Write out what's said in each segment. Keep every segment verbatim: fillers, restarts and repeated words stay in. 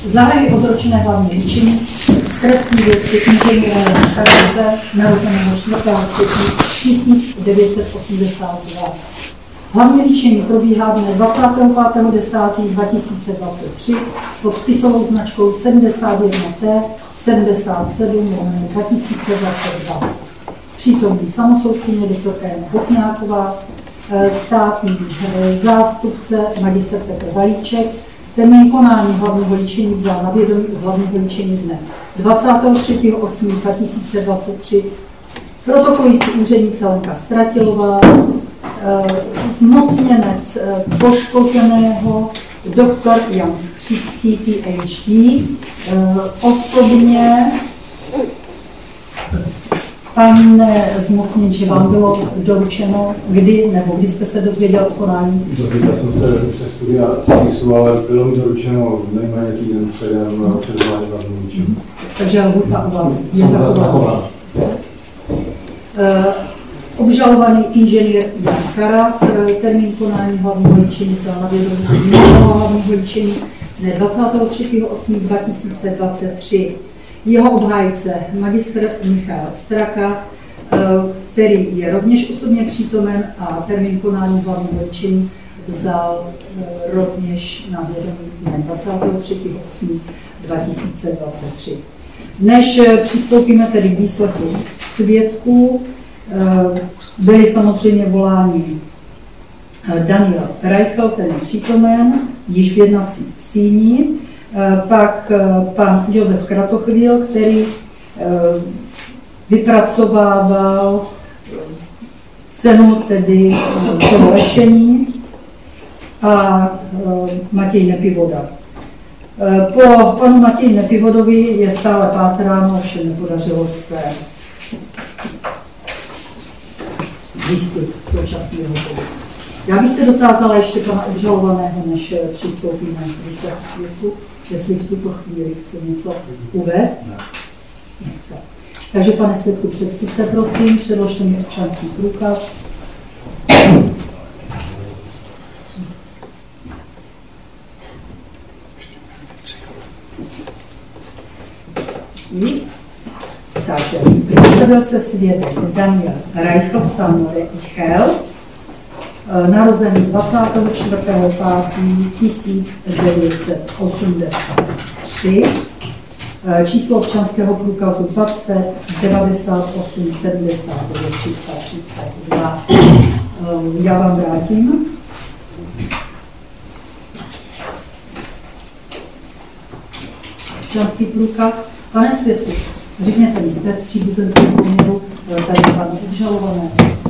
Zahají odročené hlavní líčení z trestní věci inženýra Kareze, narozeného čtvrtého května tisíc devět set osmdesát dva. Hlavní líčení probíhá dne dvacátého pátého desátého dva tisíce dvacet tři pod spisovou značkou sedmdesát jedna T sedmdesát sedm dva tisíce dvacet dva. Přítomní samosoudkyně doktorka Jana Botňáková, státní zástupce magistr Petr Valíček. Termín konání hlavního líčení vzal na vědomí u hlavního líčení dne dvacátého třetího osmého dva tisíce dvacet tři. Protokolující úřednice Lenka Stratilová, zmocněnec poškozeného doktor Jan Skřický, P H D, osobně pan zmocněnče, vám bylo doručeno, kdy, nebo kdy jste se dozvěděl o konání? Dozvěděl jsem se přes studia spisu, ale bylo mi doručeno nejméně týden předem před hlavním líčením. Takže lhůta u vás je zachována. Obžalovaný inženýr Jan Karas, termín konání hlavního líčení vzal na vědomí hlavního líčení dne dvacátého třetího osmého dva tisíce dvacet tři. Jeho obhájce magistr Michal Straka, který je rovněž osobně přítomen a termín konání hlavního líčení vzal rovněž na vědomí dne dvacátého třetího osmého dva tisíce dvacet tři. Než přistoupíme tedy k výslechu svědků, byli samozřejmě voláni Daniel Reichel, ten je přítomen, již v jednací síni, pak pan Josef Kratochvíl, který vypracovával cenu tedy toho lešení, a Matěj Nepivoda. Po panu Matěji Nepivodovi je stále pátráno, ovšem nepodařilo se zjistit současného bodu. Já bych se dotázala ještě pana obžalovaného, než přistoupíme k výslechu svědků, jestli v tuto chvíli chce něco uvést. Nechce. Takže pane svědku, představte prosím, předložte mi občanský průkaz. Takže představil se svědek Daniel Reichel, psán Reichel, narozený dvacátého čtvrtého pátého tisíc devět set osmdesát tři, číslo občanského průkazu dvacet devadesát osm sedmdesát devět tři sta třicet dva. Já vám vrátím. Občanský průkaz. Pane svědku, řekněte mi, jste v příbuzenském poměru tady pana obžalovaného.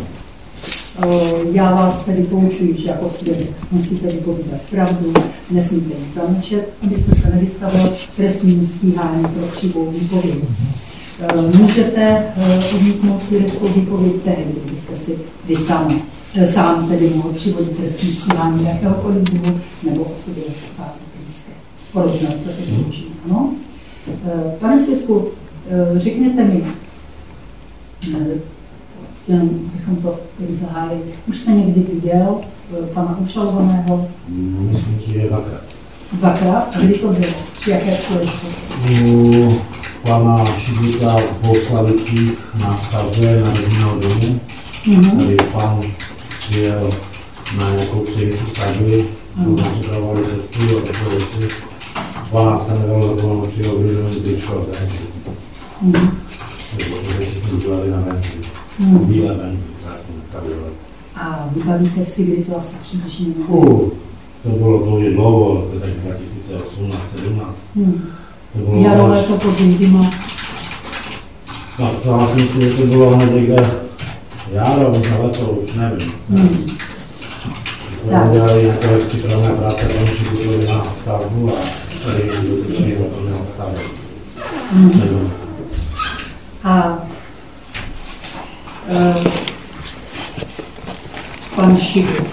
Já vás tedy poučuji, že jako svědek musíte vypovídat pravdu, nesmíte nic zamlčet, abyste se nevystavil trestnímu stíhání pro křivou výpověď. Můžete odmítnout svědeckou výpověď tehdy, kdybyste si vy sám, sám tedy mohl přivodit trestní stíhání jakéhokoliv druhu nebo osobě blízké. Porozuměl jste to poučení, ano? Pane svědku, řekněte mi, jenom bychom to tedy zahájili. Už jste někdy viděl pana obžalovaného? Myslím, že je dvakrát. Dvakrát? A kdy to bylo? Při jaké příležitosti? U pana Šibíka v Bohuslavicích na stavbě na rodinného domu. Mm-hmm. Tady pan přijel na nějakou přejítku stavby, mm-hmm. jsme připravovali cestu a takové věci. Pana se nedalo do toho přijel vyžený tričko a venky. Mm-hmm. Takže jsme všichni dělali na venky. Hmm. Bílé venky, krásně nakabilo. A vybavíte si, kdy to asi přibližně bylo? Uh, to bylo dlouho, dlouho, to je tak dva tisíce osmnáct sedmnáct. Hmm. Jaro, léto, podzim, zima. No, to já si myslím, že to bylo hned někde jaro, možná léto, už nevím. Hmm. Jsme dělali nějaké připravené práce, tam připravili na stavbu a tady dotyčný o tom měl stavit. Hmm. A Uh, pan Šibut.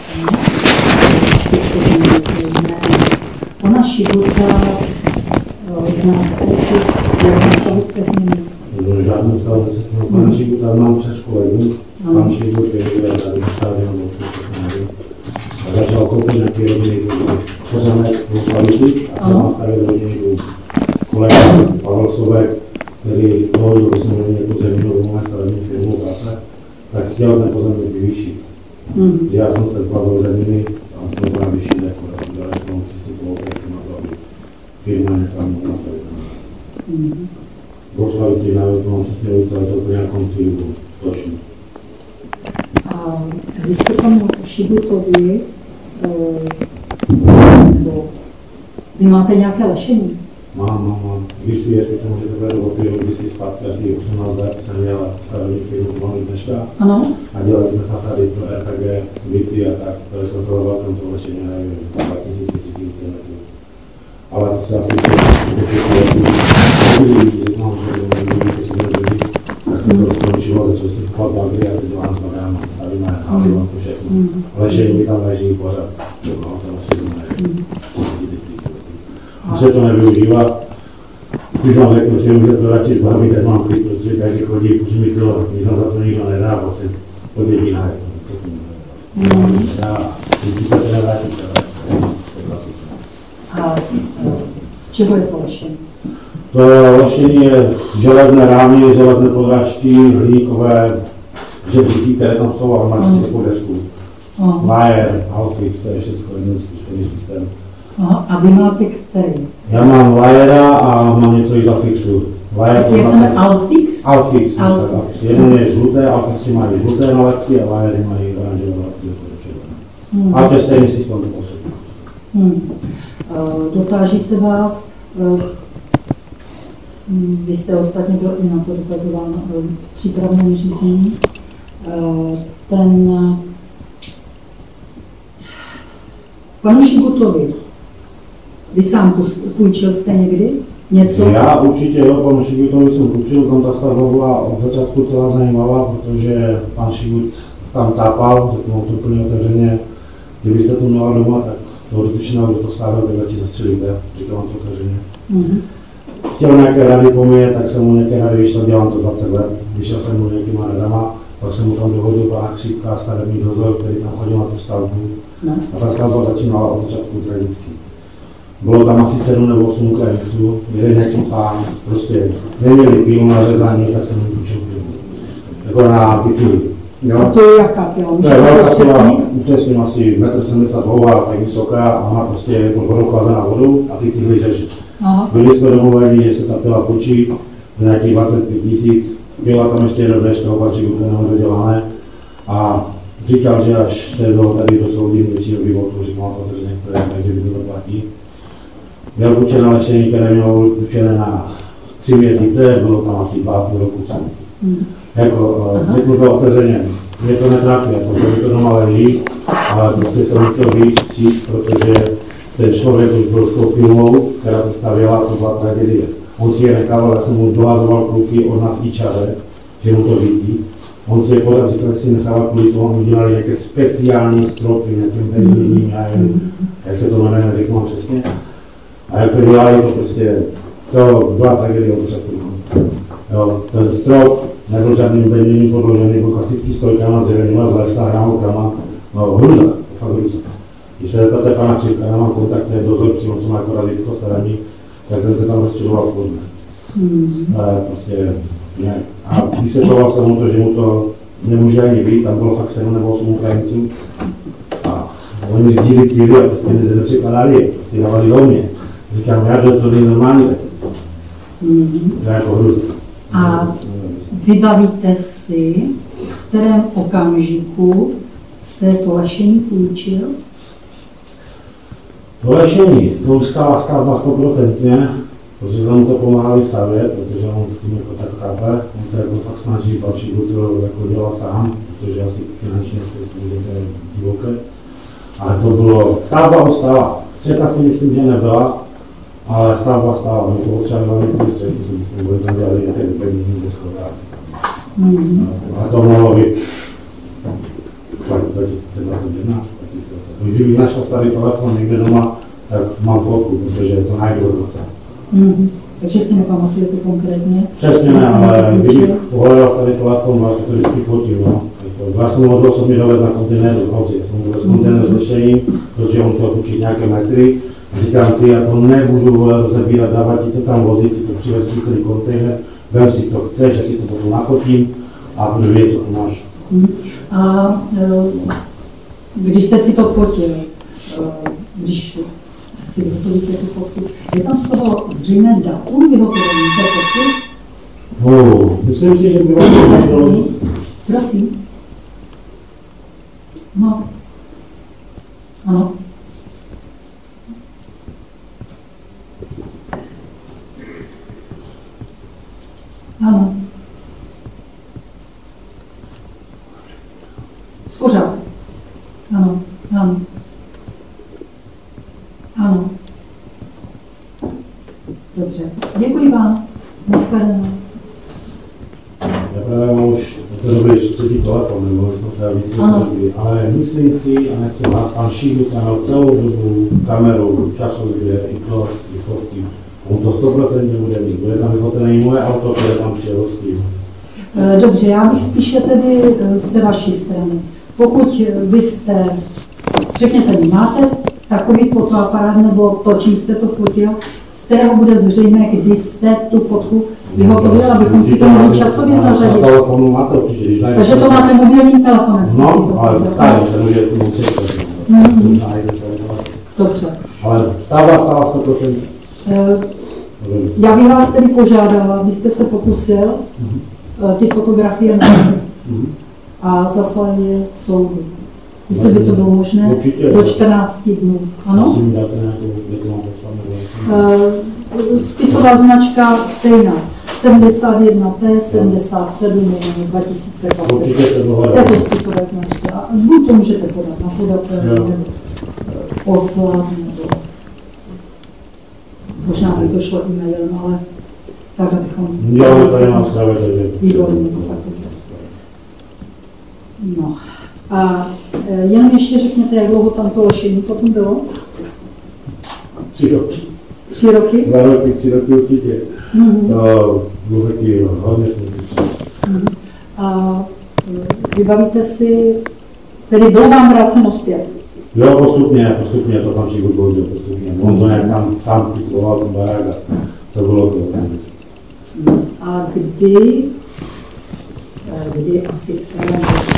Ona Šibuta znáte, jak nastavit pevnění? Nebylo žádnou stavit se tomu. Pana Šibuta mám přes kolegu. Pan Šibut je tady stavil, nebo to jsem nevím. A začal koupit nějaký rodinný pořámek, poslali vozit a jsem mám stavět rodiny dům. Kolega Pavel Sobek, který dohodl, že jsem měl jako zeminu domové stavební firmu práce, tak chtěl ten pozemek vyvýšit. Mm. Já jsem se zbavil zeminy a to byla vyšší jako daleko přístupovou cestu na to, aby firma někam mohla stavit. Mm. Bohuslavici navíc mám přesně ulice, ale to úplně na konci juhu, točně. A vy jste tomu Šibutovi, nebo vy máte nějaké lešení? Mám, mám, mám. Když si, jestli se můžete brát do opilu, když si zpátky asi osmnáct let jsem měl stavební firmu pomalu dneška. Ano. A dělali jsme fasády pro R P G, byty a tak, které jsme toho velkém to lešení, nevím, dva tisíce, tři tisíce metrů. Ale to se asi tak se to skončilo, začal se kupovat bagry a teď dělám s bagrama, stavíme haly, mám to všechno. Lešení mi tam leží pořád, no, to asi nevím. Už se to nevyužívá. Spíš vám řeknu, že může to radši zbavit, jak mám klid, protože každý chodí, už mi to, nic za to nikdo nedá, vlastně pod jediná. Já, když se to nevrátí, to je klasika. A z čeho je to lešení? To lešení je železné rámy, železné podrážky, hliníkové žebříky, které tam jsou, ale máš takovou desku. Wire, Halfix, to je všechno jeden systém. Aha, a vy máte který? Já mám Wire a mám něco i Alfixu. Tak je se Alfix? Alfix. Alfix. Jeden je žluté, Alfixy mají žluté nalepky a Wire mají oranžové nalepky. Hmm. Ale to je stejný systém do poslední. Hmm. Uh, dotáží se vás, uh, vy jste ostatně byl i na to dotazován uh, v přípravném řízení, uh, ten uh, panu Šibutovi, vy sám půjčil jste někdy něco? Já určitě jo, panu Šibutovi jsem půjčil, tam ta stavba byla od začátku celá zajímavá, protože pan Šibut tam tápal, řeknu to úplně otevřeně, kdybyste to měla doma, tak toho dotyčného, kdo to stávil, tak ti zastřelíte, říkám vám to otevřeně. Mm-hmm. Chtěl nějaké rady po mně, tak jsem mu nějaké rady vyšel, dělám to dvacet let, vyšel jsem mu nějakýma radama, pak jsem mu tam dohodil pana Chřípka, stavební dozor, který tam chodil na tu stavbu. No. A ta stavba začínala od začátku tragicky. Bylo tam asi sedm nebo osm Ukrajinců, jeden nějaký pán, prostě neměli pílu na řezání, tak jsem jim půjčil pílu. Jako na bicykli. A to je jaká pila? To je velká pila, upřesním asi metr sedmdesát dlouhá, tak vysoká a má prostě pod vodou chlazená vodu a ty cihly řeší. Byli jsme domluveni, že se ta pila půjčí za nějakých dvacet pět tisíc. Byla tam ještě jeden dešť, toho patří úplně nedodělané. A říkal, že až se do tady do soudí většího vývodu, říkal to, že některé, takže by to zaplatí. Měl půjčené lešení, které mělo půjčené na tři měsíce, bylo tam asi dva půl roku. Hmm. Jako, řeknu to otevřeně, mě to netrápí, protože to doma leží, ale prostě jsem chtěl víc stříct, protože ten člověk už byl s tou firmou, která to stavěla, to byla tragédie. On si je nechával, já jsem mu dohazoval kluky od nás ičaře, že mu to vidí. On si je pořád říkal, že si nechával kvůli tomu, udělali nějaké speciální stropy, nějakým bedněním, já jen, jak se to jmenuje, neřeknu vám přesně. A jak to dělali, to prostě, to byla tragédie od začátku. Jo, ten strop nebyl žádným bedněním podložený, byl klasický strojkama, dřevěnýma z lesa, hrámokama, no hruza, to fakt hruza. Když se zeptáte pana Chřípka, já mám kontakt, to je dozor přímo, co má jako raditko starání, tak ten se tam rozčiloval v podne. Mm. Prostě ne. A vysvětloval jsem mu to, že mu to nemůže ani být, tam bylo fakt sedm nebo osm Ukrajinců. A oni sdílí cíly a prostě nepřekladali, prostě dávali do mě. Říkám, já to není normální, mm. to je jako hruza. A vybavíte si, v kterém okamžiku jste to lešení půjčil? To lešení, to už stála stavba stoprocentně, protože jsem mu to pomáhali stavět, protože on s tím jako tak chápe, on se jako fakt snaží další budu jako dělat sám, protože asi finančně se můžete divoké. Ale to bylo, stavba už stála, střeka si myslím, že nebyla, ale stavba stála, my to potřebovali ty střeky, si myslím, že tam dělali nějaké penízní deskotáci. Mm. A to mohlo být dva tisíce dvacet jedna. Kdybych našel starý telefon někde doma, tak mám fotku, protože to najdu dokonce. Mm-hmm. Takže si nepamatujete konkrétně? Přesně ne, ale kdybych pohledal starý telefon, vlastně to vždycky fotím. No. Já jsem mu osobně dovez na kontejneru v autě, já jsem mu dovez kontejner s lešením, protože on chtěl půjčit nějaké metry, Říkám, ty, já to nebudu vole, rozebírat, dávat ti to tam vozit, ti to přivez ti celý kontejner, vem si, co chceš, já si to potom nafotím a budu vědět, co tu máš. Hmm. A když jste si to fotil, když si vyhotovíte tu fotku, je tam z toho zřejmé datum vyhotovení té fotky? Oh, myslím si, že by vám to bylo... Prosím. No. Ano. Ano. Pořád. Ano, ano. Ano. Dobře. Děkuji vám. Naschledanou. Já právě mám už to dobrý třetí telefon, nebo možná víc, ale myslím si, a nechci má pan Šídlík měl celou dobu kameru, časově, i to, i fotky. On to sto procent bude mít, bude tam vyfocené moje auto, které tam přijelo s tím. Dobře, já bych spíše tedy z té vaší strany. Pokud vy jste, řekněte mi, máte takový fotoaparát nebo to, čím jste to fotil, z kterého bude zřejmé, kdy jste tu fotku vyhotovil, abychom si to mohli časově zařadit. Na telefonu máte určitě, když najdete. Takže to máte mobilním telefonem. No, ale stále, ten už je tu můžete. Dobře. Ale stává, stává sto procent. Já bych vás tedy požádala, abyste se pokusil mm-hmm. ty fotografie nést mm-hmm. a zaslali je soudu. Jestli by to bylo možné, určitě, do čtrnácti dnů. Ano? Uh, spisová značka stejná. sedmdesát jedna T, sedmdesát sedm, dva tisíce dvacet. Této spisové značky. A buď to můžete podat na podatelní, nebo poslat, nebo možná by to šlo e-mailem, ale tak, abychom... Děláme tady nám zprávě, takže... Výborně. No. A jenom ještě řekněte, jak dlouho tam to lešení potom bylo? Tři roky. Tři roky? Dva roky, tři roky určitě. Mm-hmm. To bylo taky hodně složitý. Mm-hmm. A vybavíte si, tedy bylo vám vráceno zpět? Jo, postupně, postupně to tam všichni odbožil, postupně. On to nějak tam sám pitvoval ten barák a to bylo to. A kdy, kdy asi které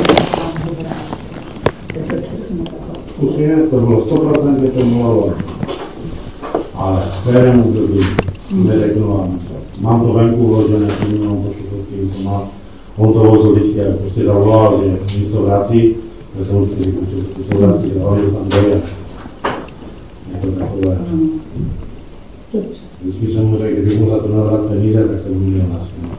Zkusíme, to bylo sto procent, že to bylo, ale v kterém období neřeknu vám. Mám to venku vložené, tím mám pošlu to má. On to vozil vždycky, jak prostě zavolal, že něco vrací, já jsem vždycky říkal, že něco vrací, ale že tam dojde. Je to takové. Vždycky jsem mu řekl, kdybych mu za to navrat peníze, tak jsem mu měl následně.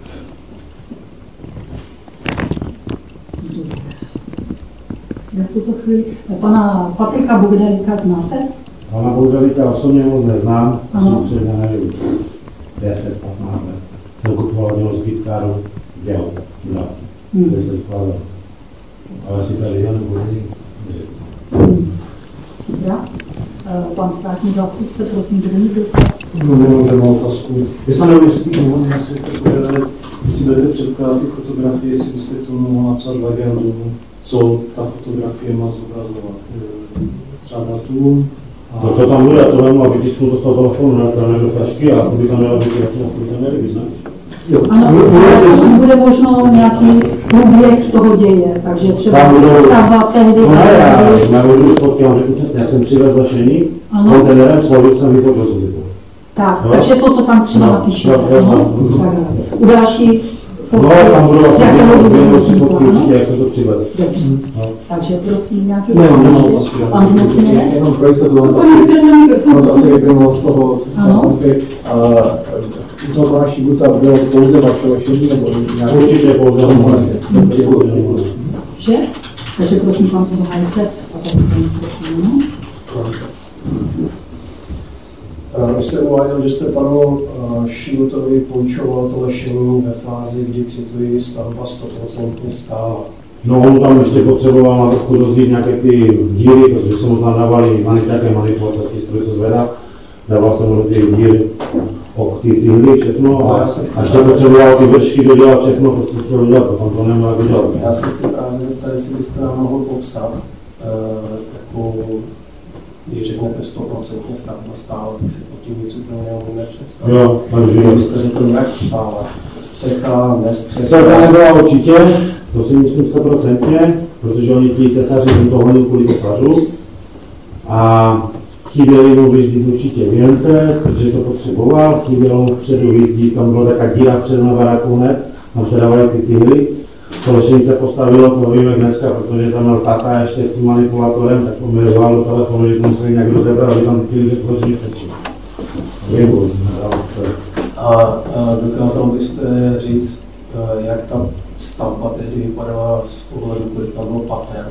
Já v tuto chvíli, pana Patrika Bogdalíka znáte? Pana Bogdalíka osobně moc neznám, asi třeba nevím, deset patnáct let. Jsem kupoval něho zbytkáru děl, kde jsem skládal. Ale si tady já nebo nevím. Dobrá. Pan státní zástupce, prosím, bude mít dotaz. No, nemám žádnou otázku. Vy se nevím, jestli mohl na světě požádat, jestli budete předkládat ty fotografie, jestli byste to mohl napsat legendu, co ta fotografie má zobrazovat. Třeba datum. To, to tam bude, to vemu a vytisknu to z toho telefonu na straně do flašky a to by tam měla být jako na televizi, ne? Ano, ale bude možno nějaký průběh toho děje, takže třeba stavba tehdy... No ne, já nebudu fotky, vám řeknu přesně, jak jsem přivez lešení, kontejnerem, složil jsem vyfotil jsem to. Tak, takže toto tam třeba napíšete. U další fotky, no, tam budou asi si fotky určitě, jak se to přivez. Dobře, takže prosím nějaký... Ne, nemám otázku. Pan zmocněnec? Jenom pro jistotu, ono to asi vyplynulo z toho, u toho pana Šíbuta bylo pouze vaše lešení, nebo nějaké... Určitě pouze vaše. Děkuji. Že? Takže prosím pan Podhajce a tak prosím. Vy jste uváděl, že jste panu Šíbutovi půjčoval to lešení ve fázi, kdy, cituji, stavba sto procent stála. No on tam ještě potřeboval na trochu rozjít nějaké ty díry, protože se mu tam dávali nějaké manipulace, stroj se zvedá, dával jsem mu do těch dír o ty cihly, všechno a ještě potřeboval ty vršky dodělat všechno, prostě potřeboval dělat, to tam to nemohl dělat. Já se chci právě zeptat, jestli byste nám mohl popsat uh, jako když řeknete sto procent stavba stála, tak si pod tím nic úplně neumíme představit. Jo, takže Vy jste řekl, jak stála? Střecha, nestřecha? Střecha nebyla určitě, to si myslím stoprocentně, protože oni ti tesaři to honili kvůli tesařů a chyběli mu vyzdít určitě věnce, protože to potřeboval, chybělo mu vpředu vyzdít, tam byla taková díra vpředu na baráku hned, tam se dávaly ty cihly. To lešení se postavilo, to víme dneska, protože tam měl táta ještě s tím manipulátorem, tak poměřoval do telefonu, že to museli někdo rozebrat, aby tam ty cihly že společně stačí. A, a dokázal byste říct, jak ta stavba tehdy vypadala z pohledu, kolik tam bylo pater?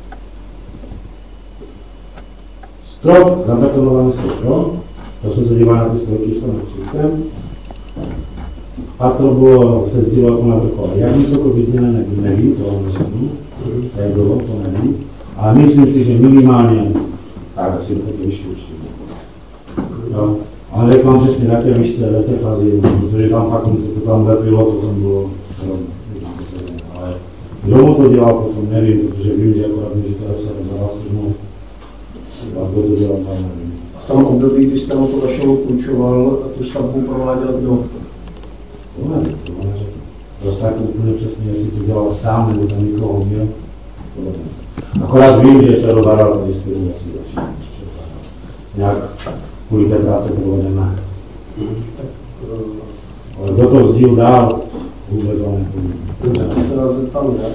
Strop, zabetonovaný strop, to jsme se dívali na ty stroky s tím křížkem. Patro bylo, se sdělilo jako na vrchole. Jak vysoko vyzněné nevím, nevím, to vám neřeknu, jak bylo, to nevím. Ale myslím si, že minimálně, tak asi do té výšky určitě. Jo. Ale jak vám přesně, jaké výšce, jaké fázi, protože tam fakt to tam lepilo, to tam bylo hrozné. Ale kdo mu to dělal potom, nevím, protože vím, že akorát mi říkali se rozhodal službu. A kdo to dělal, tam nevím. V tom období, kdy jste mu to vašemu půjčoval, tu stavbu prováděl kdo? To nevím, to neřeknu. Prostě tak úplně přesně, jestli to dělal sám, nebo tam někoho měl, to nevím. Akorát vím, že se rozhodal tady s tím asi další. Nějak kvůli té práce provedené. Ale kdo to vzdíl dál, vůbec ho nevím. Dobře, tak se vás zeptám, ne?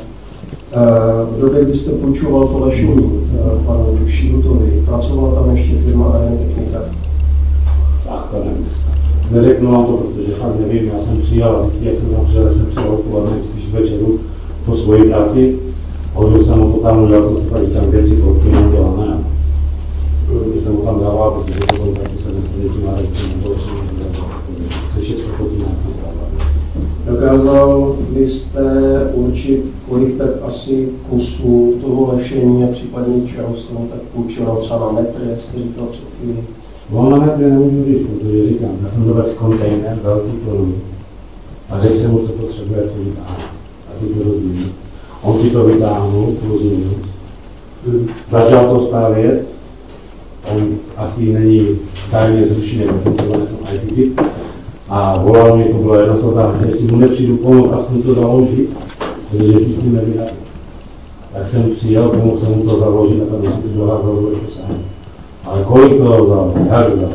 V době, kdy jste půjčoval to lešení panu Šilutovi, pracovala tam ještě firma Arenotechnika? Ach, to nevím. Neřeknu vám to, protože fakt nevím, já jsem přijal, vždycky, jak jsem tam přijel, jsem přijal odpoledne, spíš večeru po svoji práci. Hodil jsem ho to tam, udělal jsem si pak říkám věci, kolik mám dělané. Když jsem ho tam dával, protože to bylo taky se nesledě tím Arenci, to už se všechno chodí nějaký stávat. Dokázal byste určit, kolik tak asi kusů toho lešení a případně čeho z toho tak půjčilo třeba na metr, jak jste říkal před chvíli? No na metry nemůžu říct, protože říkám, já jsem dovez kontejner, velký plný, a řekl jsem mu, co potřebuje, co vytáhne. A si to rozdílí. On si to vytáhnul, plus minus. Hmm. Začal to stavět, on asi není tajně zrušený, já jsem se nesl í té typ. A volal mě, to bylo jedna slova, jestli mu nepřijdu pomoct, aspoň to založit, protože si s tím nevydáte. Tak jsem přijel, pomohl jsem mu to založit a tam si to doházal jako sám. Ale kolik to dal, jak to dal,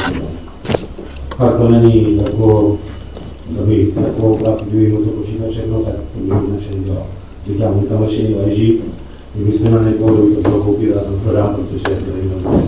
fakt to není takovou, kdyby takovou práci, kdyby mu to počítat všechno, tak to by nic nešení dělal. Říkám, mi tam lešení leží, kdybyste na někoho, kdo to bylo koupit a to prodám, protože to je jinou.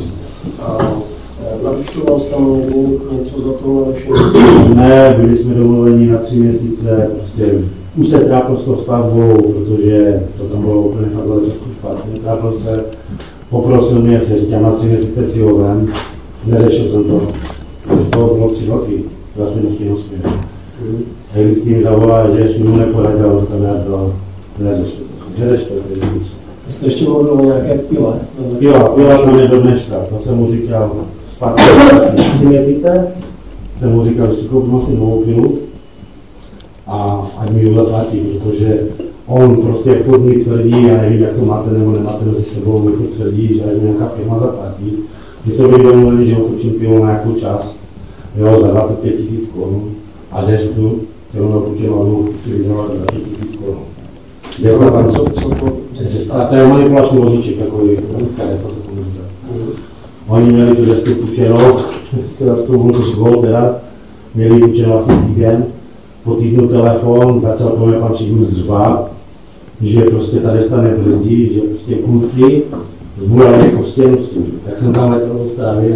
Navyšoval jste mu něco za to lešení? Ne, byli jsme domluveni na tři měsíce, prostě už se trápil s tou stavbou, protože to tam bylo úplně fakt trošku špatně, trápil se, poprosil mě, se říkám, na tři měsíce si ho vem, neřešil jsem to, z toho bylo tři roky, zase musím osmě. A vždycky mi zavolá, že jestli mu neporadil, že tam já byl, neřeš to, neřeš to, neřeš. Jste ještě mluvil o nějaké pile? Pila, pila tam je do dneška, to jsem mu říkal, zpátky tři měsíce, jsem mu říkal, že si koupím asi novou pilu a ať mi ji zaplatí, protože on prostě furt mi tvrdí, já nevím, jak to máte nebo nemáte mezi sebou, mi furt tvrdí, že ať mi nějaká firma zaplatí. My jsme byli domluveni, že otočím pilu na nějakou část, jo, za dvacet pět tisíc korun a destu, kterou měl půjčenou, chci vydělat za dvacet tisíc korun. Desla tam, co, co to desla? A to je manipulační vozíček, takový, klasická desla se tomu říká. Oni měli tu desku půjčenou, teda to bylo to škol, teda, měli půjčenou asi týden, po týdnu telefon, začal po mě pan Šigul řvát, že prostě ta deska nebrzdí, že prostě kluci zbůrali jako stěnu s tím. Tak jsem tam letěl do Stravy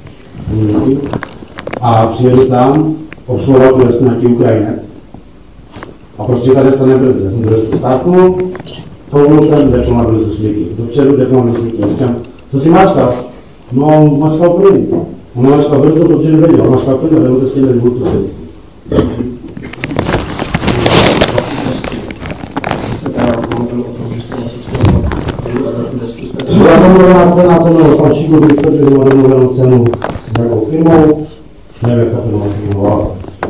a přijedu tam, obsluhoval tu desku nějaký Ukrajinec a prostě ta deska nebrzdí. Já jsem tu desku stáknul, fouknul jsem, dekl na brzdu smyky. Dopředu dekl na brzdu smyky. Říkám, co si máčkal? No, on mačkal plyn. On mačkal brzdu, protože nevěděl, on mačkal plyn a nebo to s tím nebyl tu sedí. Byla domluvená cena, to mělo pan Šíku Viktor, že má domluvenou cenu s nějakou firmou, nevím, jak ta firma firmovala.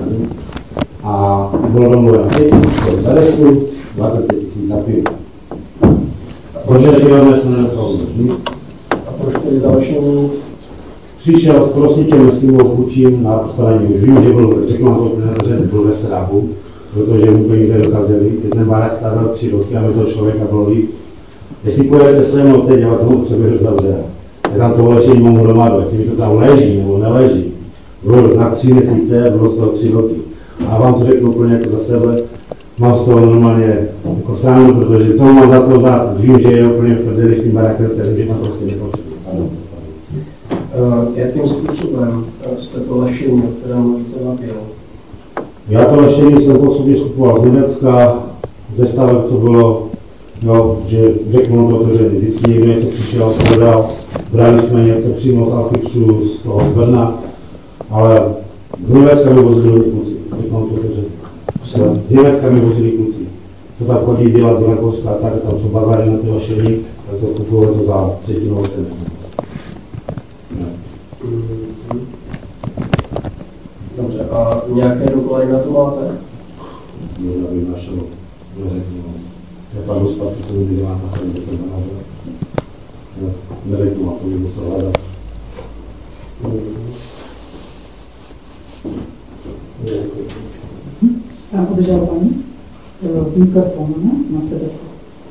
A bylo domluvené pět tisíc za desku, dvacet pět tisíc za pivu. Protože že dnes se nedostalo nic. A proč tedy zalešení nic? Přišel s prosítěm svým chučím na postavení. Už vím, že byl, řekl vám to, že byl ve srabu, protože mu peníze dokázali. Ten barák stával tři roky a my toho člověka bylo líp. Jestli pojedete se mnou teď, já vás mohu přeběru zavře. Já tam to lešení mám hromadu, jestli mi to tam leží nebo neleží. Bylo na tři měsíce, bylo z toho tři roky. A vám to řeknu úplně jako za sebe, mám z toho normálně jako sám, protože co mám za to dát, vím, že je úplně v prdeli s tím barákem, vím, že tam prostě nepotřebuji. Uh, jakým způsobem jste to lešení, o kterém mluvíte, nabíjel? Já to lešení jsem po sobě skupoval z Německa, ze stavek, co bylo, no, že řeknu to otevřeně, vždycky někdo něco přišel, prodal, brali jsme něco přímo z Alfixu, z toho z Brna, ale z Německa mi vozili kluci, řeknu to otevřeně. Z Německa mi vozili kluci. Co tam chodí dělat do Rakouska, tak tam jsou bazary na ty lešení, tak to kupovali to za třetinovou cenu. Dobře, a nějaké doklady na to máte? No, já bych našel, neřeknu, je fakt zpátky, co mi dělá na sebe, kde jsem narazil. Neřeknu, a to bych musel hledat. Tam obžalovaný mikrofon, ne? Na sebe se.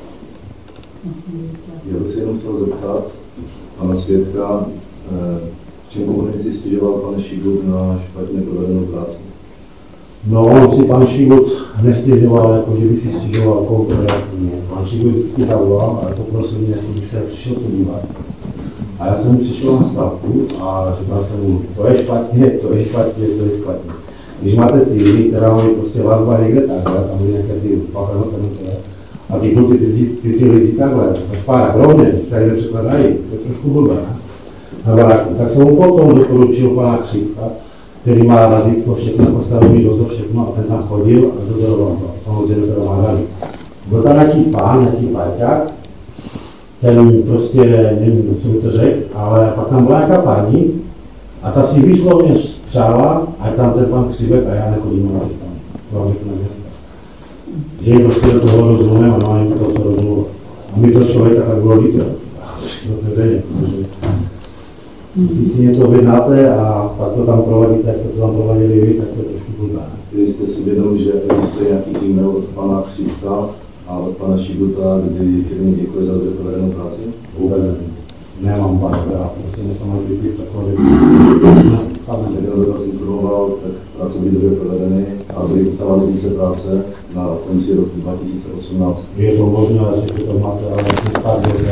Já bych se jenom chtěl zeptat pana svědka, v čem konkrétně si stěžoval pan Šigut na špatně provedenou práci? No, on si pan Šigut nestěžoval, jako že by si stěžoval konkrétně. Pan Šigut vždycky zavolal a poprosil mě, jestli bych se přišel podívat. A já jsem přišel na stavku a říkal jsem mu, to je špatně, to je špatně, to je špatně. Když máte cíly, která mají prostě vazba někde takhle, tam byly nějaké ty pachanoce nutné, a ty kluci ty, ty cíly jezdí takhle, ve spárách rovně, se někde překladají, to je trošku blbé, ne? Na baráku. Tak jsem mu potom doporučil pana Křívka, který má razítko všechno, postavený dozor, všechno, a ten tam chodil a dozoroval to. Samozřejmě se domáhali. Byl tam nějaký pán, nějaký parťák, ten prostě, nevím, co mi to řekl, ale pak tam byla nějaká paní a ta si výslovně přála, ať tam ten pan Křívek a já nechodím na tam, hlavně na města. Že jim prostě do toho rozumím a nemám jim to, co rozumím. A mi to člověka tak bylo líto. Protože když si něco objednáte a pak to tam provadíte, jak jste to tam provadili vy, tak to je trošku blbé. Vy jste si vědom, že existuje nějaký e-mail od pana Křívka a od pana Šiguta, kdy firmě děkuje za dobře provedenou práci? Vůbec nevím. Nemám paragraf, prostě nesam ty takové Když by vás informoval, tak práce byly dobře provedeny a byly utávány více práce na konci roku dva tisíce osmnáct. Je to možné, že to máte, ale vlastně stát do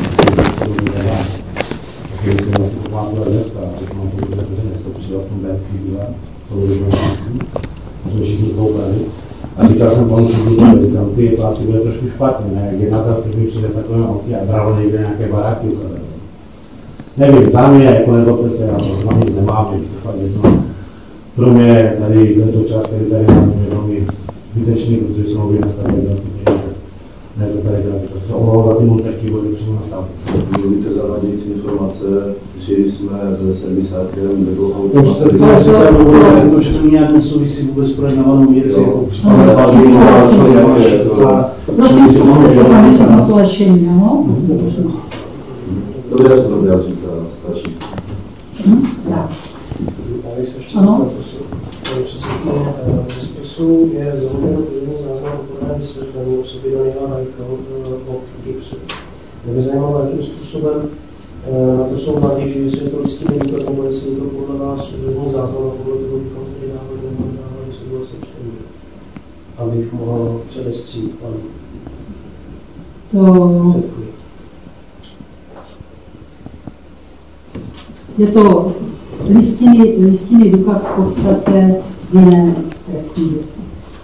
když jsem asi to mám tohle dneska, že mám to bude veřejně, to přijel v tom bé pé díle, to bude možná, a jsme všichni koukali. A říkal jsem panu Šibutovi, říkám, ty práci bude trošku špatně, ne? Jak jedna ta firmy přijde takové auty a bralo někde nějaké baráky ukázat. Nevím, tam je, jako nezlobte se, já to nic nemám, je to fakt jedno. Pro mě tady tento čas, který tady mám, je velmi zbytečný, protože jsem mohli nastavit jednací peníze. Ne, to tady dělat, to se omlouvám za ty monterky, bude přímo nastavit. Mluvíte zavádějící informace, že jsme ze servisákem nebo To už se týká se tady dovolí, protože to nějak nesouvisí vůbec s projednávanou věcí, jako případně prosím, zkuste to zaměřit na to lešení, ano? Dobře, já jsem to vyjádřit, stačí. Já. Já bych se ještě Ano. zeptal, prosím. Pane předsedkyně, ve spisu je založeno úřední záznam o podání vysvětlení osoby Daniela Hajka od Gipsu. Mě by zajímalo, jakým způsobem na to jsou mladí, že jestli je to listinný důkaz, nebo jestli je to podle vás úřední záznam a podle toho bychom tedy dávali nebo dávali souhlasy čtení. Abych mohl předestřít pan To Svědkovi. je to listinný, listinný důkaz v podstatě v jiné trestní věci.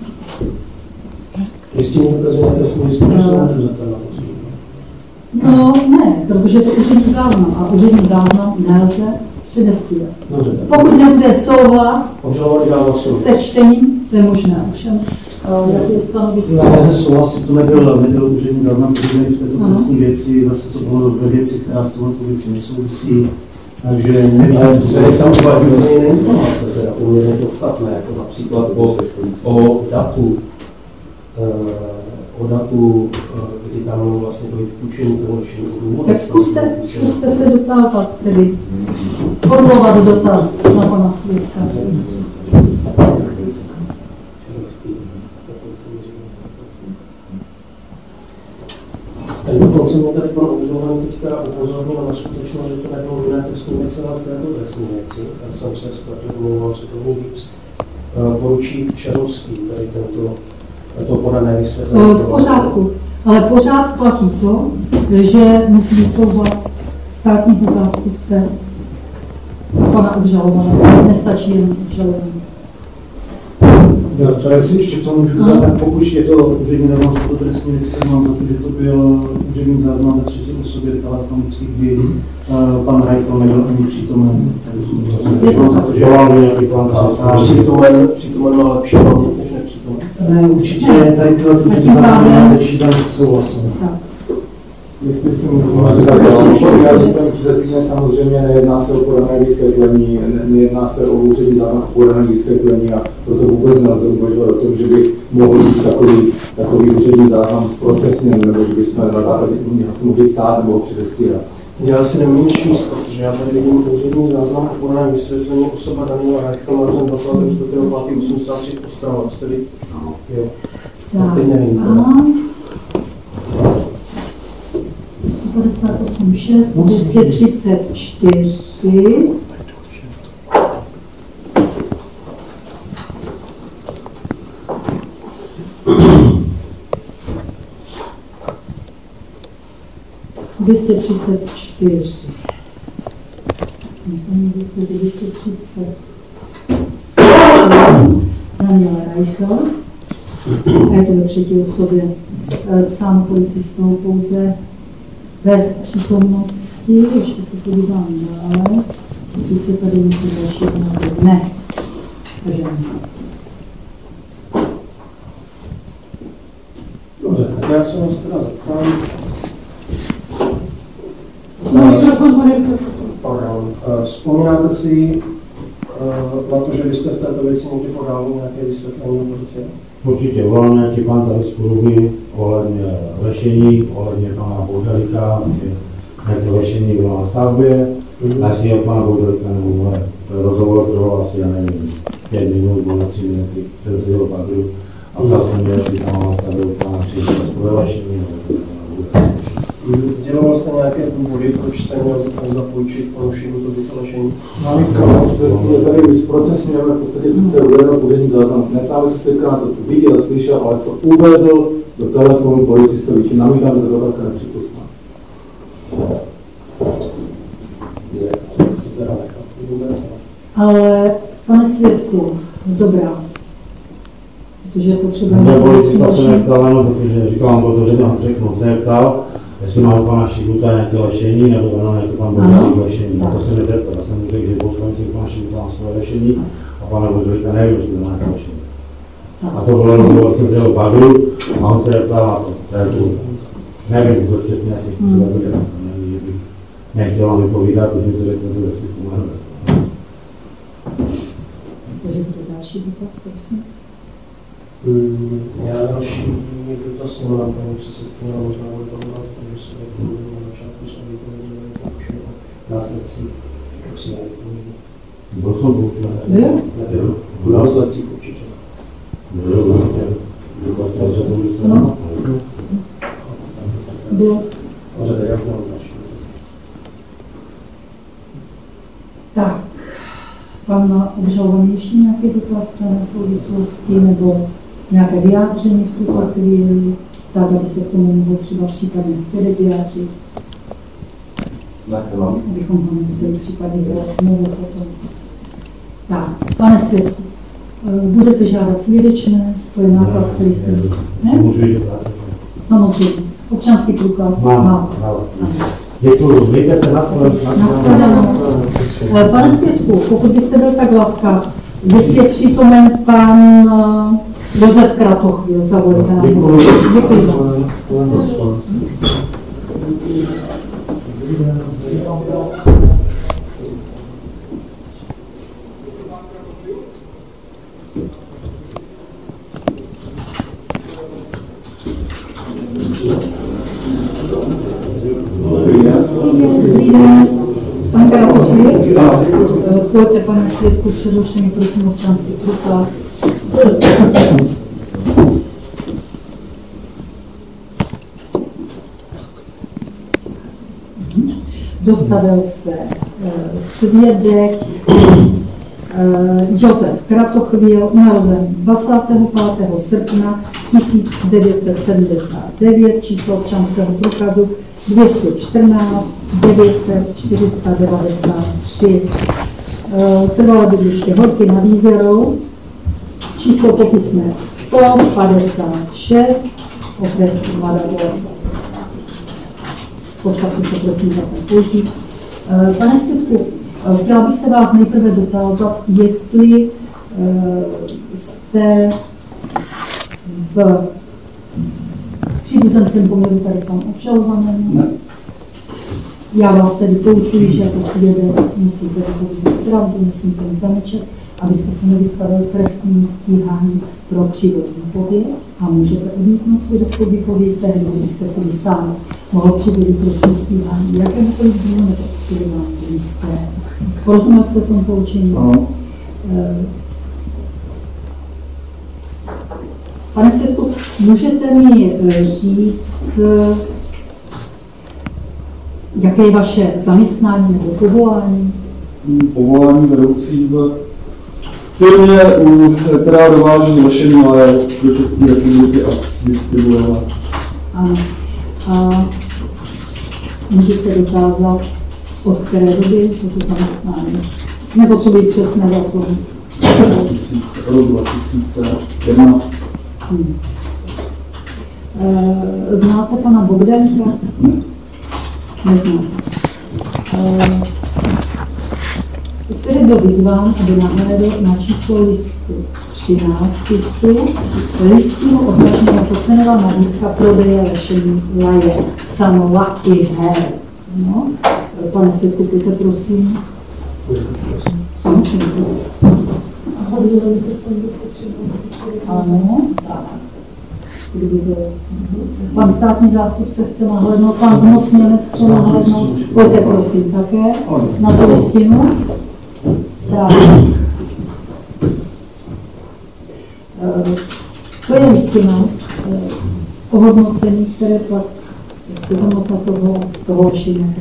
Listinný důkaz je trestní věci, že se můžu zeptat na to. No ne, protože to úřední záznam a úřední záznam nelze předesílat. Dobře, tak. Pokud nebude souhlas Obžalovaný dává souhlas. se čtením, to je možné. Ovšem, jaké je stanovisko? Ne, souhlasím, to nebyl, nebyl úřední záznam pořízený v této trestní věci, zase to bylo ve věci, která s touto věcí nesouvisí, takže nevím. Ale se tam uvádí jiné informace, teda poměrně podstatné, jako například o, o datu, o datu, kdy tam mělo vlastně dojít k půjčení toho lešení důvodu. Tak zkuste, zkuste se dotázat, tedy formulovat dotaz na pana svědka. Tak dokonce mě tady pan obžalovaný teďka upozornil na skutečnost, že to nebylo jiné trestní věci, ale v této trestní věci. Tak jsem se spletl, mluvil světovní výpis. Poručík Čerovský, tady tento, to podané vysvětlení. V pořádku, ale pořád platí to, že musí být souhlas státního zástupce pana obžalovaného. Nestačí jen obžalovaný. Já třeba jestli ještě k tomu můžu dodat, tak pokud je to úřední záznam z toho trestní věci, tak mám za to, že to byl úřední záznam ve třetí osobě telefonický, kdy uh, pan Rajko nebyl ani přítomen. Mám za to, že volal nějaký pan Přítomen, přítomen má lepší paměť než nepřítomen. Ne, určitě tady tyhle ty úřední záznamy ze čísla souhlasím. Jestli si můžu říkat, já říkám předsedkyně, samozřejmě nejedná se o podané vysvětlení, ne, nejedná se o úřední záznam podané vysvětlení a proto vůbec nelze uvažovat o tom, že by mohl být takový, takový úřední záznam s procesním, nebo že bychom na základě něho se mohli ptát nebo ho předestírat. Já si nemůžu číst, protože já tady vidím úřední záznam o podaném vysvětlení osoba Daniela Rajka, narozen dvacátého čtvrtého pátého osmdesát tři v Ostravě, tedy jo. Tak, teď nevím. padesát osm šest, dvě stě třicet čtyři. dvě stě třicet čtyři. dvě stě třicet. Daniel Reichel. A je to ve třetí osobě psáno policistou pouze bez přítomnosti. Ještě se podívám dále, jestli se tady něco dalšího najde. Ne. Takže ne. Dobře, tak já se vás teda zeptám. Pardon. Vzpomínáte si na to, že vy jste v této věci někdy podali nějaké vysvětlení do policie? Určitě volal nějaký pan tady z Poruby ohledně lešení, ohledně pana Boudalíka, že nějaké lešení bylo na stavbě. Já si od pana Boudalíka nemohu hled. Rozhovor trval asi, já nevím, pět minut, nebo na tři minuty, jsem se ho padl a ptal jsem mě, jestli tam mám stavbu pana tři své lešení, nebo Sděloval jste nějaké důvody, proč jste měl zapůjčit panu Šibu to lešení? Námitka, tady zprocesňujeme v podstatě přece uvedeno pořadní záznam. Neptáme se svědka na to, co viděl, slyšel, ale co uvedl do telefonu policistovi, či namítáme, že to otázka nepřípustná. Ale pane svědku, dobrá, protože potřebujeme... Ne, policista se neptal, ano, protože říkám to, to, že tam řeknu, se neptal, jestli mám pana Šibuta nějaké lešení, nebo ano, nějaké pan Boudalík lešení. Na to se mi zeptal. Já jsem mu řekl, že poslanci pana Šibuta mám své lešení a pana Boudalíka nevím, jestli to má nějaké lešení. A to bylo jenom, jsem si ho padl a on se neptal na to. Nevím, to přesně asi způsobem bude. Nevím, že bych nechtěl vám vypovídat, protože mi to řekl, že si pomáhne. Takže bude další dotaz, prosím. Hmm, já další dotaz nemám, paní předsedkyně, ale možná budu podobat, takže se vypověděl na začátku s vypověděli poučení o následcích. Prosím, vypověděli. Byl jsem poučen. Jo? Nebyl. O následcích určitě. Jo, určitě. No. Bylo. Dobře, tak já mám další dotaz. Tak, pan obžalovaný ještě nějaký dotaz v té souvislosti nebo nějaké vyjádření v tuto chvíli, tak, aby se k tomu mohl třeba případně zpět vyjádřit, abychom ho museli případně dělat znovu potom. Tak, pane svědku, budete žádat svědečné, to je náklad, který jste... Ne? Můžu jít do práce. Samozřejmě. Občanský průkaz Mám. má. Děkuju, mějte se na Nashledanou. Pane svědku, pokud byste byl tak laskav, vy jste přítomen pan Josef Kratoch, zavolejte nám. Děkuju. Děkuji. Pojďte, pane svědku, předložte mi prosím občanský průkaz. Dostavil se uh, svědek uh, Josef Kratochvíl, narozen dvacátého pátého srpna tisíc devět set sedmdesát devět, číslo občanského průkazu dvě stě čtrnáct devět set čtyři sta devadesát tři. Uh, trvalé bydliště Horky nad Jízerou, číslo popisné sto padesát šest, okres Mladá Boleslav. Postavte se prosím za ten pultík. Pane svědku, chtěla bych se vás nejprve dotázat, jestli jste v příbuzenském poměru tady tam obžalovaném. Ne. Já vás tedy poučuji, že jako svědek musíte vypovědět pravdu, nesmíte nic zamlčet, abyste se nevystavil trestnímu stíhání pro křivou výpověď a můžete odmítnout svědeckou výpověď tehdy, kdybyste si vy sám mohl přivodit trestní stíhání jakémukoliv dílu nebo studování jisté. Porozuměl jste tomu poučení? Ano. Pane svědku, můžete mi říct, jaké je vaše zaměstnání nebo povolání? Povolání vedoucí v firmě, která dováží lešení laje do České republiky a distribuuje. Ano. A můžete dokázat, od které doby toto zaměstnání? Nepotřebuji přesné datum. Rok dva tisíce jedna. Hmm. E, znáte pana Bogdanka? Ne. Neznáte. E, Svědek byl vyzván, aby nahlédl na číslo listu třináct spisu listinu označenou jako cenová nabídka prodeje lešení laje, psáno la i her. No. Pane svědku, pojďte prosím. Samozřejmě. Ano, tak. Kdyby byl. Pan státní zástupce chce nahlédnout, pan zmocněnec chce nahlédnout. Pojďte prosím také na tu listinu. Správně. To je listina ohodnocení, které pak, jak se hodnota toho, toho lešení.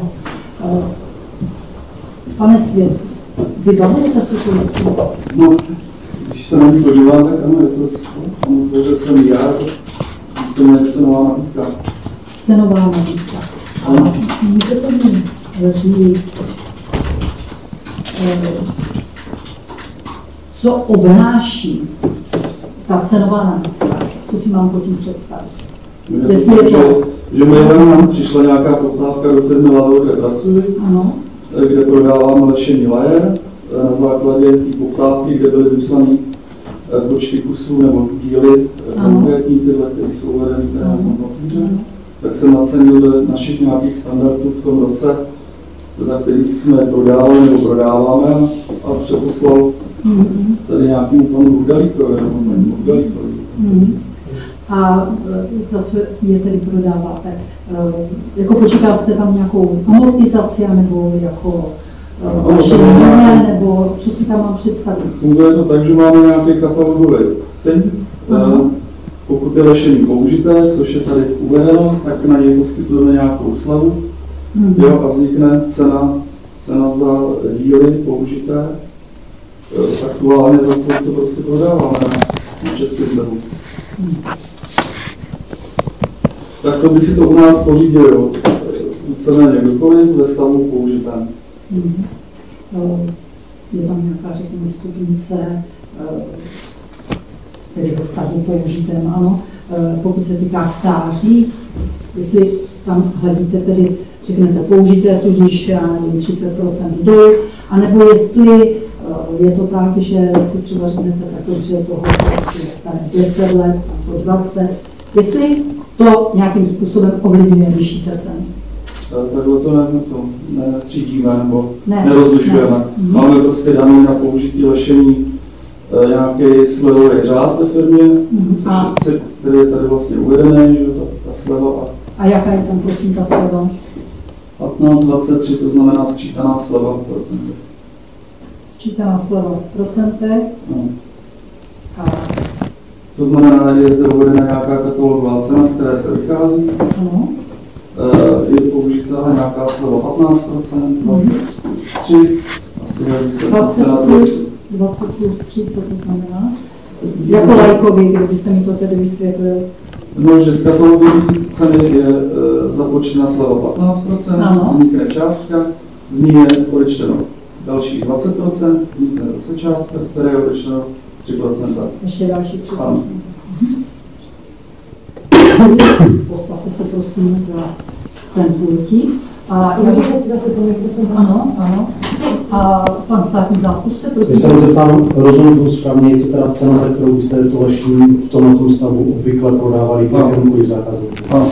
Pane svědku, vybavujete si tu listinu? No, když se na ní podívám, tak ano, je to, ano, to, že jsem já, to je cenová nabídka. Cenová nabídka. A můžete mi říct, co obnáší ta cenová nabídka? Co si mám pod tím představit? Jestli je to, že, že mailem nám přišla nějaká poptávka do firmy Lado, kde pracuji, ano, kde prodáváme lešení laje na základě té poptávky, kde byly vyslané počty kusů nebo díly konkrétní tyhle, které jsou uvedeny na papíře, tak jsem nacenil do našich nějakých standardů v tom roce, za který jsme prodávali nebo prodáváme a přeposlal mm-hmm. tady nějakým panu Bugdalíkovi nebo paní Bugdalíkovi. Mm-hmm. A za co je tedy prodáváte? Jako počítal jste tam nějakou amortizaci nebo jako vaše jméno, nebo co si tam mám představit? Funguje to tak, že máme nějaký katalogový cen. Pokud je lešení použité, což je tady uvedeno, tak na něj poskytujeme nějakou slevu. Mm-hmm. Jo, a vznikne cena, cena za díly použité. Aktuálně za to, co prostě prodáváme na českém trhu. Mm. Tak to by si to u nás pořídil víceméně kdokoliv ve stavu použitém. Mm. Je tam nějaká, řekněme, stupnice, tedy ve stavu použitém, ano. Pokud se týká stáří, jestli tam hledíte tedy, řeknete použité, tudíž třicet procent dolů, anebo jestli je to tak, že si třeba řeknete tak dobře toho, že stane deset let, a to dvacet, jestli to nějakým způsobem ovlivňuje vyšší ceny. Takhle to ne, to netřídíme nebo ne, nerozlišujeme. Ne. Máme prostě daný na použití lešení e, nějaký slevový řád ve firmě, mm-hmm. což je, který je tady vlastně uvedený, že ta, ta sleva. A, a jaká je tam prosím ta sleva? patnáct dvacet tři, to znamená sčítaná sleva. Počítaná sleva v procentech. No. A To znamená, že je zde uvedena nějaká katalogová cena, z které se vychází. ano. Je použitá nějaká sleva patnáct procent, dvacet tři, dvacet plus, dvacet plus tři, co to znamená? Jako lajkovi, kdybyste mi to tedy vysvětlil. No, že z katalogové ceny je e, započíná sleva patnáct procent, ano. Vznikne částka, z ní je odečteno dalších dvacet procent, vznikne zase částka, z které je odečteno tři procenta. Ještě další tři procenta. Postavte se prosím za ten pultík. A já si zase to ano, ano. A pan státní zástupce, prosím. Když se vám zeptám, rozumím správně, je to teda cena, za kterou jste to lešení v tomto stavu obvykle prodávali jakémukoliv zákazníku? Ano.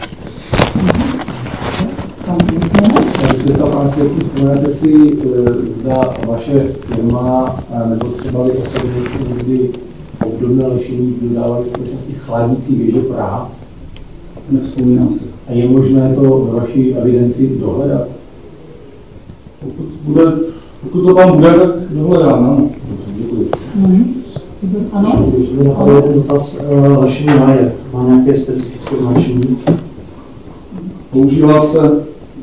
Pan zmocněnec. Zeptal pan Světku, vzpomínáte si, zda vaše firma, nebo třeba vy osobně někdy obdobné lešení dodávali společnosti Chladící věže Praha? Nevzpomínám si. A je možné to ve vaší evidenci dohledat? Pokud, bude, pokud to tam bude, tak dohledám, ano. Děkuji. Mm. Ano. Ale je ten dotaz, lešení Lajer má nějaké specifické značení? Používá se e,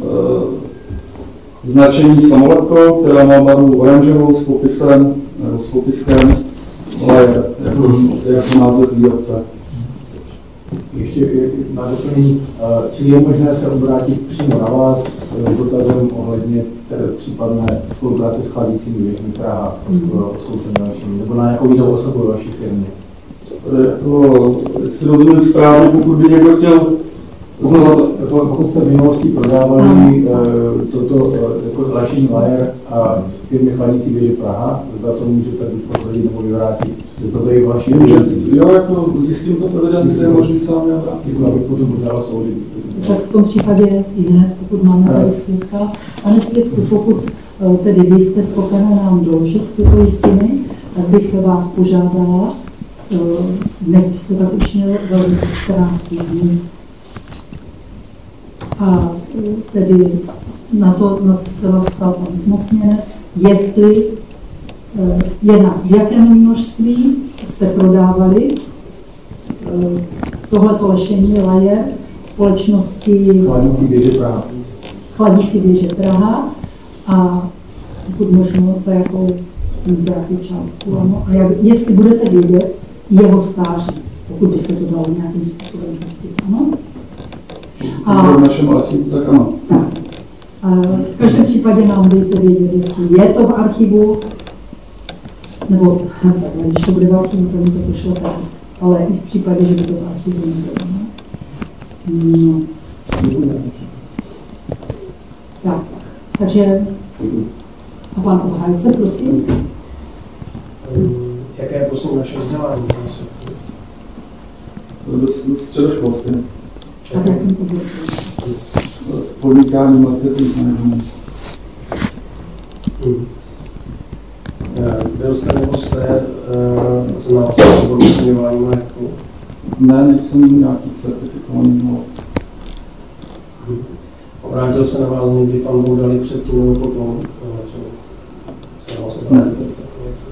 značení samolepko, která má barvu oranžovou s popisem, nebo s popiskem Lajer, jako, jako název výrobce. Ještě na doplnění, či je možné se obrátit přímo na vás s dotazem ohledně případné spolupráce s Chladícími věžmi Praha, mm. nebo na nějakou jinou osobu ve vaší firmě? Jako, si rozumím správně, pokud by někdo chtěl Znovu, pokud jste v minulosti prodávali mm. toto jako lešení Lajer a firmě Chladící věže Praha, zda to můžete buď potvrdit nebo vyvrátit, že toto je vaší evidenci. Jo, jako zjistím to v evidenci, je možný se vám vyvrátit. Abych potom požádal soudy. Tak v tom případě i hned, pokud máme tady svědka. Pane svědku, pokud tedy vy jste schopen nám doložit tyto listiny, tak bych vás požádala, nech byste tak učinil velmi čtrnáct dní. A tedy na to, na co se vás ptal pan zmocněnec, jestli jedna, v jakém množství jste prodávali tohleto lešení Lajer společnosti Chladící věže Praha. Chladící věže Praha a pokud možno za jakou, za jakou částku, ano. A jak, jestli budete vědět jeho stáří, pokud by se to dalo nějakým způsobem zjistit, ano. A v našem archivu, tak ano. A v každém případě nám dejte vědět, jestli je to v archivu, nebo takhle, když to bude v archivu, to mi to pošlete, ale i v případě, že by to v archivu nebylo. No. Tak, takže a pan obhájce, prosím. Jaké je prosím naše vzdělání? Středoškolské. Tak jakým to bude? Podnikání, marketing, management. Hmm. Byl jste nebo jste znalci oboru směrování majetku? Ne, nejsem nějaký certifikovaný znalec. Hmm. Obrátil se na vás někdy pan Boudali předtím nebo potom, co se na vás obrátil takové věci?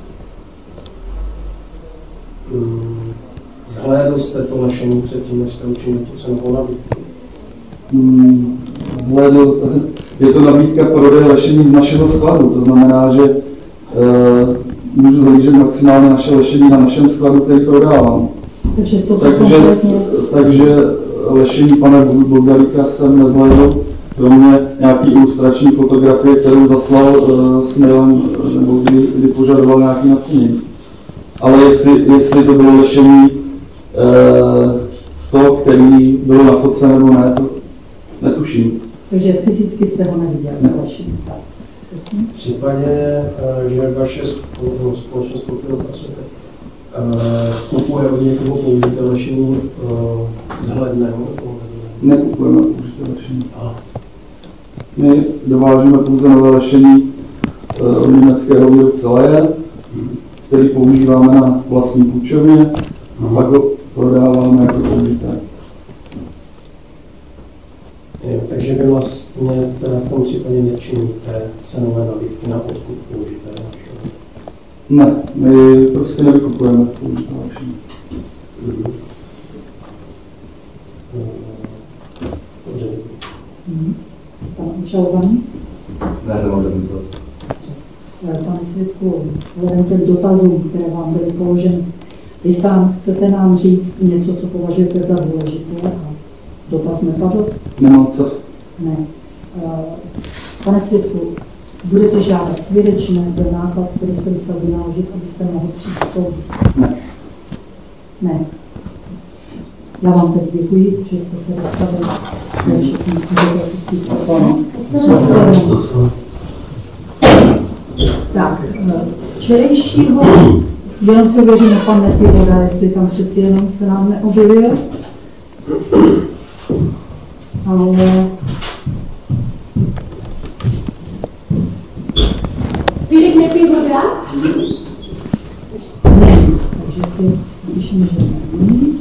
Hmm. Zhlédl jste to lešení předtím, než jste učinil tu cenovou nabídku? Hmm. Zhlédl, je to nabídka prodeje lešení z našeho skladu, to znamená, že e, můžu zhlížet maximálně naše lešení na našem skladu, který prodávám. Takže, to takže, konkrétně... takže lešení pana Boudalíka jsem nezhlédl, kromě nějaký ilustrační fotografie, kterou zaslal e, s mailem, nebo kdy, kdy požadoval nějaký nacenění. Ale jestli, jestli to bylo lešení e, to, který bylo na fotce nebo ne, to netuším. Takže fyzicky jste ho neviděli, ne. lešení. V případě, že vaše společnost, po kterou pracujete, kupuje od někoho použité lešení vzhledného? Nekupujeme použité lešení. My dovážíme pouze nové lešení od německého výrobce Lajer, který používáme na vlastní půjčovně a pak ho prodáváme jako použité. Je, takže vy vlastně teda v tom případě nečiníte cenové nabídky na odkup použitého Ne, my prostě nevykupujeme použitá hlášení. Dobře. Pan obžalovaný? Ne, nemám ten dotaz. Pane svědku, vzhledem těm dotazům, které vám byly položeny, vy sám chcete nám říct něco, co považujete za důležité a dotaz nepadl? Nemám co. Ne. Pane svědku, budete žádat svědečné, to je náklad, který jste musel vynaložit, abyste mohli přijít k soudu? Ne. Ne. Já vám teď děkuji, že jste se dostavili. Tak, včerejšího, jenom si uvěříme, pan Nepivoda, jestli tam přeci jenom se nám neobjevil. Ale... Svědek Nepivoda? Ne, takže si píšeme, že není.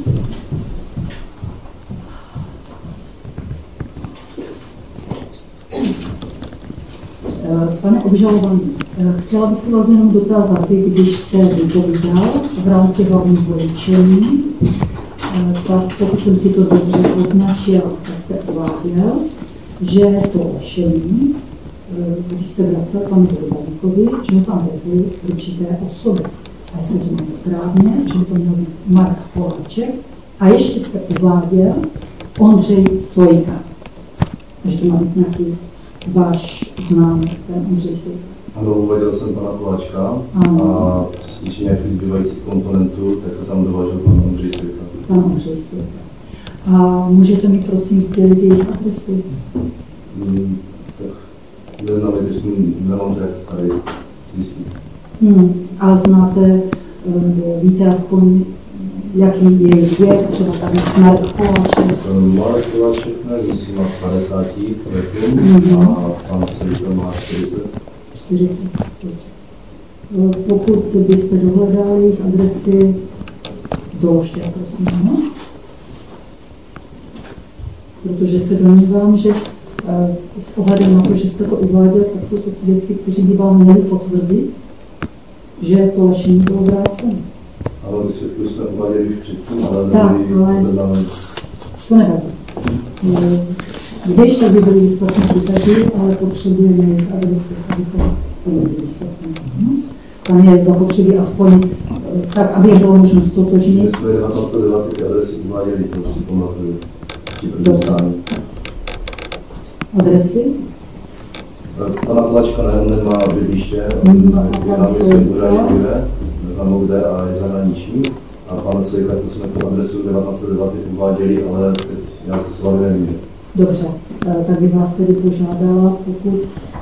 Pane obžalovaný, chtěla bych se vás jenom dotázat, když jste vypovídal v rámci hlavního líčení, tak pokud jsem si to dobře označil, tak jste uváděl, že to lešení, když jste vracel panu Hrubaníkovi, že ho tam vezli určité osoby. A jestli to mám správně, že by to měl být Mark Poláček, a ještě jste uváděl Ondřej Sojka. Takže to má být nějaký váš známý, ten Ondřej Sojka. Ano, uvedl jsem pana Poláčka a co se týče nějakých zbývajících komponentů, tak to tam dovážel pan Ondřej Sojka. Pan Ondřej Sojka. A můžete mi prosím sdělit jejich adresy? Hmm, tak neznám je, teď nemám to jak tady zjistit. Hmm, ale znáte, víte aspoň, jaký je jejich věk, třeba tady Marek Poláček? Marek Poláček, myslím, má padesát let mm-hmm. a pan Sojka má čtyřicet. čtyřicet. Pokud byste dohledali jejich adresy, doložte, prosím, no? Protože se domnívám, že s ohledem na to, že jste to uváděl, tak jsou to svědci, kteří by vám měli potvrdit, že to lešení bylo vráceno. Ale vysvětlu jsme uváděli už předtím, ale tak, nebyli ale obeznámeni. To nevadí. Když tak by byli vysvětleni tady, ale potřebujeme jejich adresy, abychom to byli vysvětleni. Tam je zapotřebí aspoň tak, aby je bylo možno stotožnit. My jsme devatenáct set devět ty adresy uváděli, to si pamatuju. Adresy? Pana Poláčka ne, nemá bydliště, je na městském úřadě kde, neznám kde a je v zahraničí. A pan Sojka, to jsme tu adresu devatenáct set devět uváděli, ale teď já to s vámi nevím. Dobře, tak bych vás tedy požádala, pokud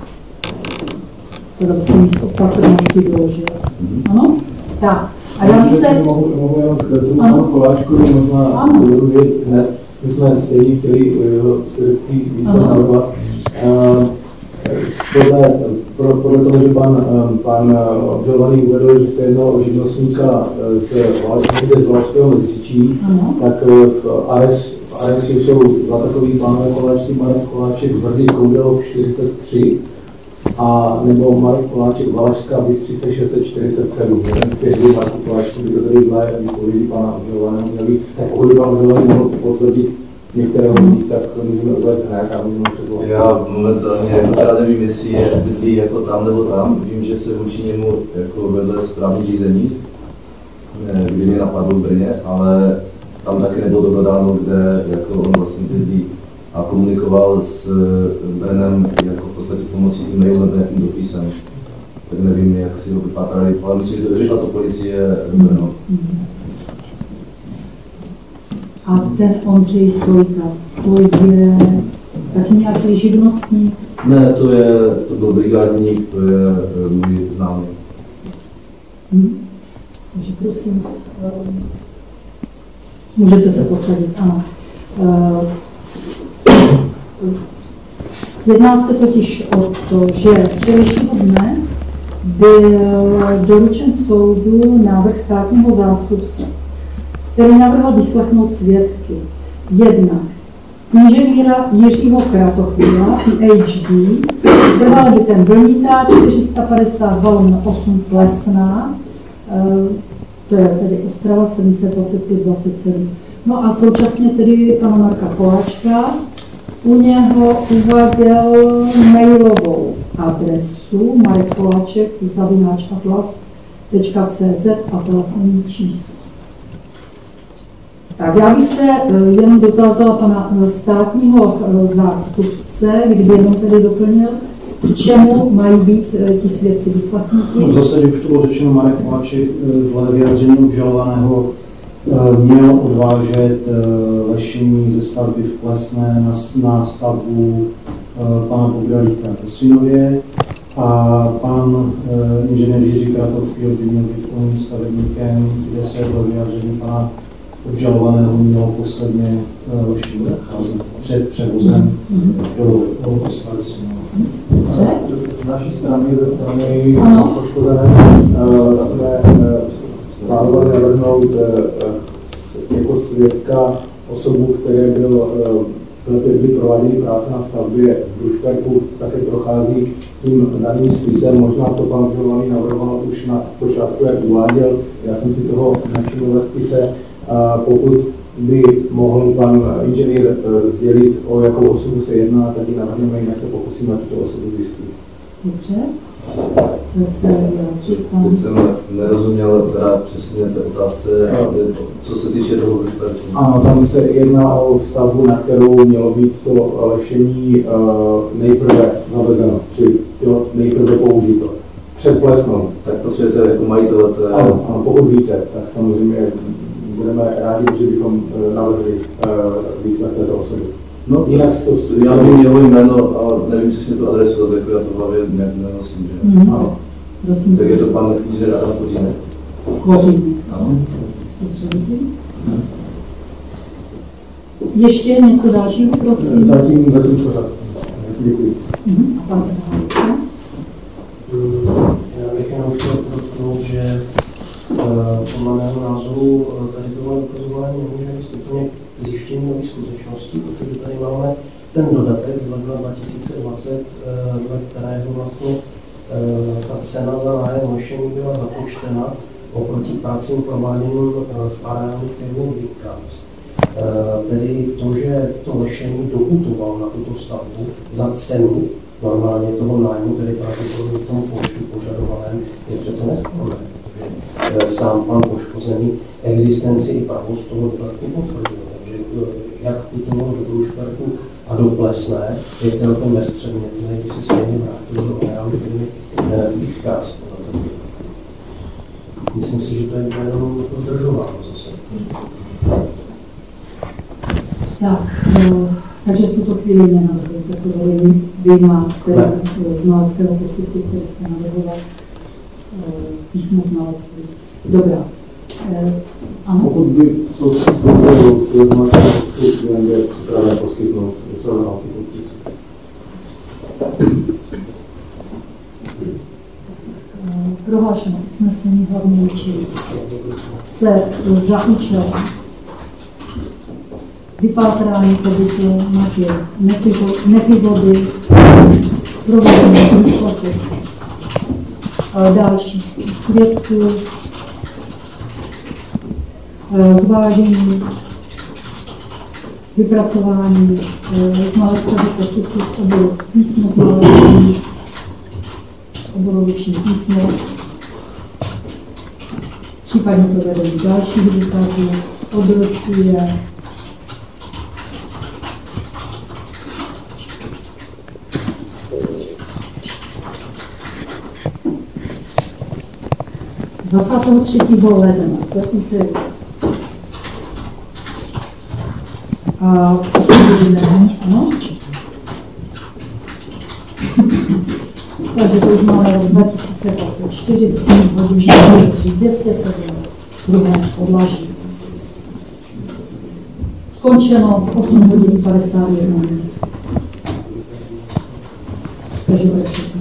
teda byste místo opatrnosti doložil. Mm-hmm. Ano? Tak. A já bych se... Mohu, mohu jenom k tomu panu Poláčkovi možná vědět hned. My jsme stejně chtěli jeho svědectví více navrhovat. Podle, podle toho, že pan, pan obžalovaný uvedl, že se jednalo o živnostníka z Valašského Meziříčí, tak v Aresu jsou dva takový pánové Koláčci, Marek Koláček v Hrdý Koudelov čtyřicet tři a nebo Marek Koláček Valašská Bystřice šest set čtyřicet sedm. Jeden z těch dvou Marku Koláčků by to tady dle výpovědi pana obžalovaného měli. Tak pokud by pan obžalovaný mohl potvrdit některého z nich, tak můžeme uvést hned a můžeme předložit. Já momentálně teda nevím, jestli je bydlí jako tam nebo tam. Vím, že se vůči němu jako vedle správní řízení, kdy mě napadl v Brně, ale tam taky nebylo dohledáno, kde jako on vlastně bydlí. A komunikoval s Brnem jako v podstatě pomocí e-mailu nebo nějakým dopisem. Tak nevím, jak si ho vypatrali, ale myslím, že to vyřešila to policie Brno. A ten Ondřej Sojka, to je taky nějaký živnostník? Ne, to je, to byl brigádník, to je můj známý. Hmm. Takže prosím, um, můžete se posadit, ano. Uh, jedná se totiž o to, že včerejšího dne byl doručen soudu návrh státního zástupce, který navrhl vyslechnout svědky. Jednak inženýra Jiřího Kratochvíla, P H D, trvalý bytem Brnita, čtyři sta padesát dva osm Plesná, to je tedy Ostrava sedm set dvacet pět dvacet sedm. No a současně tedy pana Marka Koláčka, u něho uváděl mailovou adresu Marek Koláček zavináč atlas tečka cé zet a telefonní číslo. Tak já bych se jenom dotázala pana státního zástupce, kdyby jenom tedy doplnil, k čemu mají být ti svědci vyslechnuti. No, v zásadě už to bylo řečeno, Marek Koláček dle vyjádření obžalovaného měl odvážet lešení ze stavby v Plesné na, na stavbu pana Bogdalíka ve Svinově a pan inženýr Jiří Kratochvíl by měl být oním stavebníkem, kde se dle vyjádření pana obžalovaného mělo posledně lešení nacházet před převozem do Ostravy Svinové. Z naší strany, ze strany poškozené, jsme plánovali navrhnout jako svědka osobu, které byl v letech, kdy prováděly práce na stavbě v Brušperku, také prochází tím daným spisem. Možná to pan obžalovaný navrhoval už na počátku, jak uváděl. Já jsem si toho nevšiml ve spise. Pokud by mohl pan inženýr sdělit, o jakou osobu se jedná, tak ji navrhneme, jinak se pokusíme tuto osobu zjistit. Dobře. Co se vyjádří pan? Teď jsem nerozuměl teda přesně té otázce, co se týče toho Brušperku. Ano, tam se jedná o stavbu, na kterou mělo být to lešení nejprve zavezeno, čili nejprve použito. Před Plesnou. Tak potřebujete jako majitele té... Ano, ano, pokud víte, tak samozřejmě budeme rádi, že bychom navrhli výslech této osoby. No, jinak to... Já vím jeho jméno, ale nevím přesně tu adresu, ale jako já to v hlavě nenosím, že? Mm-hmm. Ano. Prosím. Tak je to pan inženýr Adam Kořínek. Kořínek. Ano. Mm. Ještě něco dalšího, prosím? Zatím, zatím pořád. Děkuji. Mm-hmm. A pan Hájka? Já bych jenom chtěl podotknout, že podle mého názoru tady tohle ukazování nemůže být úplně k zjištění nových skutečností, protože tady máme ten dodatek z ledna dva tisíce dvacet, dle kterého vlastně ta cena za nájem lešení byla započtena oproti prácím prováděným v areálu firmy Greencast. Tedy to, že to lešení doputoval na tuto stavbu za cenu normálně toho nájmu, tedy pravděpodobně k tomu počtu požadovaném, je přece nesporné. Sám pan poškozený existenci i pravost toho dodatku potvrdil. Takže jak putoval do Brušperku a do Plesné je celkem bezpředmětné, když se stejně vrátil do areálu firmy Greencast. Myslím si, že to je jenom zdržováno zase. Tak, no, takže v tuto chvíli nenavrhujete, protože vy máte znaleckého posudku, který jste navrhoval, písmo znalectví. Dobrá. Ano? Pokud by to skončilo, to znamená, že klient je připraven poskytnout srovnávací podpis. Prohlášeno usnesení hlavní učení se za účelem vypátrání pobytu na těch nepivody, provedení výsledku další svědků, zvážení, vypracování znaleckého posudku z oboru písmo znalectví, z oboru ruční písmo, případně provedení dalších důkazů, odročuje dvacátého třetího ledna, to je úterý. A poslední místno. Takže to už máme rok dva tisíce dvacet čtyři, hodin dvě stě sedm, druhé podlaží. Skončeno osm hodin padesát jedna minut. Takže to je všechno.